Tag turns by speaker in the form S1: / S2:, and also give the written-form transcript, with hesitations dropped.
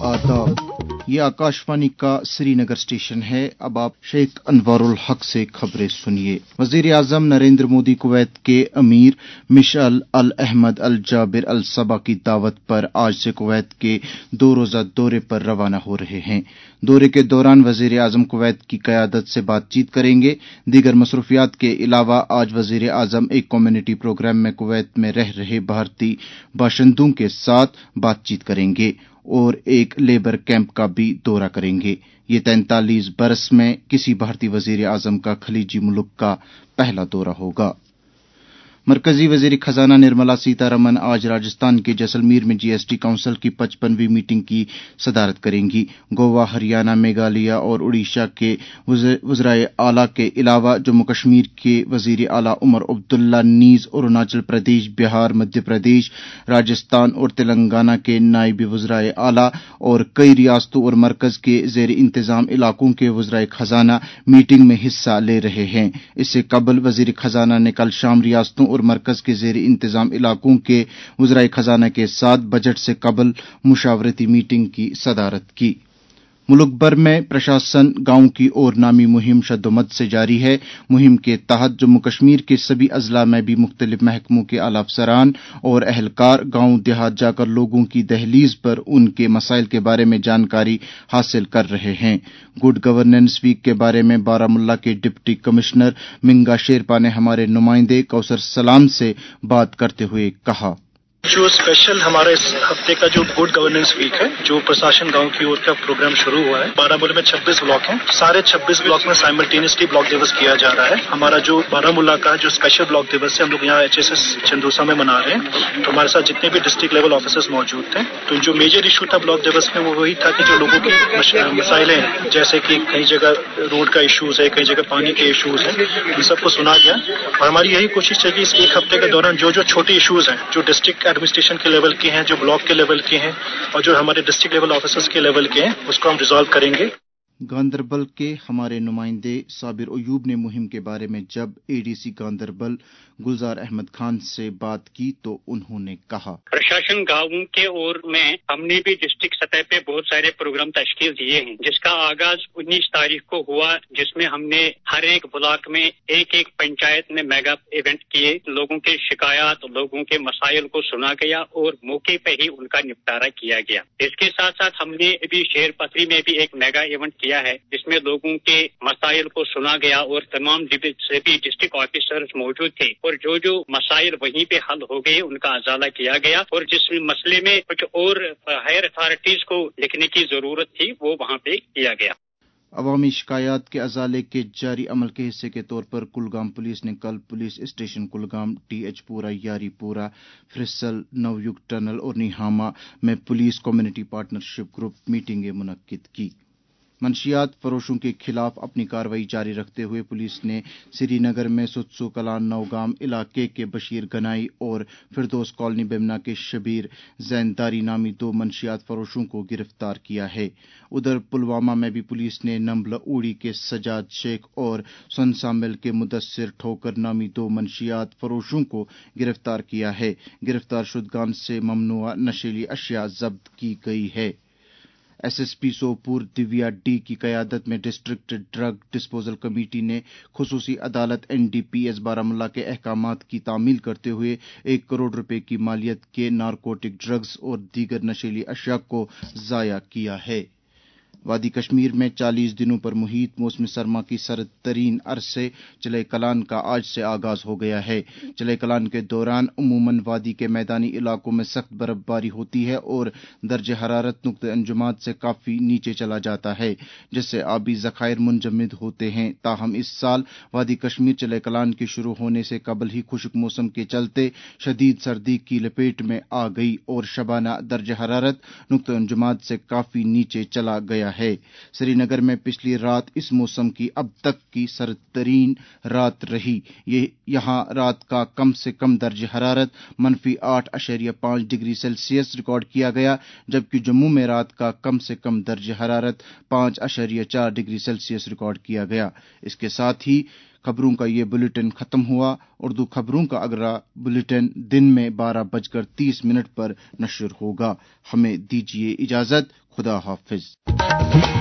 S1: आदाब, ये आकाशवाणी का श्रीनगर स्टेशन है। अब आप शेख अनवारुल हक से खबरें सुनिए। वजीर आजम नरेंद्र मोदी कुवैत के अमीर मिशअल अल अहमद अल जाबिर अल सबा की दावत पर आज से कुवैत के 2 रोजा दौरे पर रवाना हो रहे हैं। दौरे के दौरान वजीर आजम कुवैत की क़यादत से बातचीत करेंगे। दीगर मसरूफियात के अलावा आज वजीर आजम एक कम्युनिटी प्रोग्राम में कुवैत में रह रहे भारतीय बाशिंदों के साथ बातचीत करेंगे और एक लेबर कैंप का भी दौरा करेंगे। ये 43 बरस में किसी भारतीय वजीर आजम का खलीजी मुल्क का पहला दौरा होगा। मरकजी वजीर खजाना निर्मला सीतारमण आज राजस्थान के जैसलमेर में जीएसटी काउंसिल की 55वीं मीटिंग की सदारत करेंगी। गोवा, हरियाणा, मेघालय और उड़ीसा के वज़राए आला के अलावा जम्मू कश्मीर के वजीर आला उमर अब्दुल्ला नीज अरुणाचल प्रदेश, बिहार, मध्य प्रदेश, राजस्थान और तेलंगाना के नायब वज़राए आला और कई रियासतों और मरकज के ज़ेर इंतजाम इलाकों के वज़राए खजाना मीटिंग में हिस्सा ले रहे हैं। इससे कबल वजीर खजाना ने कल शाम रियासतों और मरकज के ज़ेर इंतजाम इलाकों के वज़राए खजाना के साथ बजट से कबल मुशावरती मीटिंग की सदारत की। मुल्क भर में प्रशासन गांव की ओर नामी मुहिम शद्दोमद से जारी है। मुहिम के तहत जम्मू कश्मीर के सभी अजला में भी मुख्तलिफ महकमों के आला अफसरान और अहलकार गांव देहात जाकर लोगों की दहलीज पर उनके मसाइल के बारे में जानकारी हासिल कर रहे हैं। गुड गवर्नेंस वीक के बारे में बारामुल्ला के डिप्टी कमिश्नर मिंगा शेरपा ने हमारे नुमाइंदे कौसर सलाम से बात करते हुए कहा,
S2: जो स्पेशल हमारा इस हफ्ते का जो गुड गवर्नेंस वीक है, जो प्रशासन गांव की ओर का प्रोग्राम शुरू हुआ है। बारामूला में 26 ब्लॉक हैं, सारे 26 ब्लॉक में साइमल्टेनियसली ब्लॉक दिवस किया जा रहा है। हमारा जो बारामूला का जो स्पेशल ब्लॉक दिवस है, हम लोग यहाँ HSS चंदूसा में मना रहे हैं। तो हमारे साथ जितने भी डिस्ट्रिक्ट लेवल ऑफिसर्स मौजूद थे, तो जो मेजर इशू था ब्लॉक दिवस में वो वही था कि जो लोगों की मसाइल हैं, जैसे कि कई जगह रोड का इशूज है, कई जगह पानी के इशूज हैं, उन सबको सुना गया। और हमारी यही कोशिश है कि इस एक हफ्ते के दौरान जो जो छोटे इशूज हैं, जो डिस्ट्रिक्ट एडमिनिस्ट्रेशन के लेवल के हैं, जो ब्लॉक के लेवल के हैं और जो हमारे डिस्ट्रिक्ट लेवल ऑफिसर्स के लेवल के हैं, उसको हम रिजॉल्व करेंगे।
S1: गांदरबल के हमारे नुमाइंदे साबिर अयूब ने मुहिम के बारे में जब एडीसी गांदरबल गुलजार अहमद खान से बात की तो उन्होंने कहा,
S3: प्रशासन गांवों के ओर में हमने भी डिस्ट्रिक्ट सतह पे बहुत सारे प्रोग्राम तश्कील दिए हैं, जिसका आगाज 19 तारीख को हुआ, जिसमें हमने हर एक ब्लॉक में एक एक पंचायत में मेगा इवेंट किए। लोगों के शिकायत, लोगों के मसाइल को सुना गया और मौके पे ही उनका निपटारा किया गया। इसके साथ साथ हमने भी शेरपत्री में भी एक मेगा इवेंट किया है, जिसमें लोगों के मसाइल को सुना गया और तमाम सभी डिस्ट्रिक्ट ऑफिसर्स मौजूद थे और जो जो मसाइल वहीं पे हल हो गए उनका अजाला किया गया और जिस मसले में कुछ और हायर अथॉरिटीज को लिखने की जरूरत थी वो वहाँ पे किया गया।
S1: अवामी शिकायत के अजाले के जारी अमल के हिस्से के तौर पर कुलगाम पुलिस ने कल पुलिस स्टेशन कुलगाम, TH पूरा, यारीपुरा, फ्रिसल, नवयुग टनल और निहामा में पुलिस कम्युनिटी पार्टनरशिप ग्रुप मीटिंगें मुनक्किद की। मंशियात फरोशों के खिलाफ अपनी कार्रवाई जारी रखते हुए पुलिस ने श्रीनगर में सुत्सु कलान नौगाम इलाके के बशीर गनाई और फिरदौस कॉलोनी बेमना के शबीर जैनदारी नामी 2 मंशियात फरोशों को गिरफ्तार किया है। उधर पुलवामा में भी पुलिस ने नंबला उड़ी के सजाद शेख और सनसामिल के मुदस्सिर ठोकर नामी 2 मंशियात फरोशों को गिरफ्तार किया है। गिरफ्तार शुदगान से ममनुआ नशीली अशिया जब्त की गई है। SSP सोपुर दिव्या D की क़यादत में डिस्ट्रिक्ट ड्रग डिस्पोजल कमेटी ने खुसूसी अदालत NDPS बारामुल्ला के अहकामात की तामील करते हुए 1 करोड़ रुपए की मालियत के नारकोटिक ड्रग्स और दीगर नशीली अशिया को ज़ाया किया है। वादी कश्मीर में 40 दिनों पर मुहित मौसम सरमा की सर्द तरीन अरसे चले कलान का आज से आगाज हो गया है। चले कलान के दौरान उमूमन वादी के मैदानी इलाकों में सख्त बर्फबारी होती है और दर्जे हरारत नुक्ते अंजुमात से काफी नीचे चला जाता है, जिससे आबी जखायर मुंजमद होते हैं। ताहम इस साल वादी कश्मीर चले कलान के शुरू होने से कबल ही खुश्क मौसम के चलते शदीद सर्दी की लपेट में आ गई और शबाना दर्जे हरारत नुक्ते अंजुमात से काफी नीचे चला गया है। श्रीनगर में पिछली रात इस मौसम की अब तक की सर्दतरीन रात रही। यहां रात का कम से कम दर्जे हरारत -8.5 डिग्री सेल्सियस रिकॉर्ड किया गया, जबकि जम्मू में रात का कम से कम दर्जे हरारत 5.4 डिग्री सेल्सियस रिकॉर्ड किया गया। इसके साथ ही खबरों का ये बुलेटिन खत्म हुआ। उर्दू खबरों का अगला बुलेटिन दिन में 12:30 पर नशर होगा। हमें दीजिए इजाजत। खुदा हाफिज।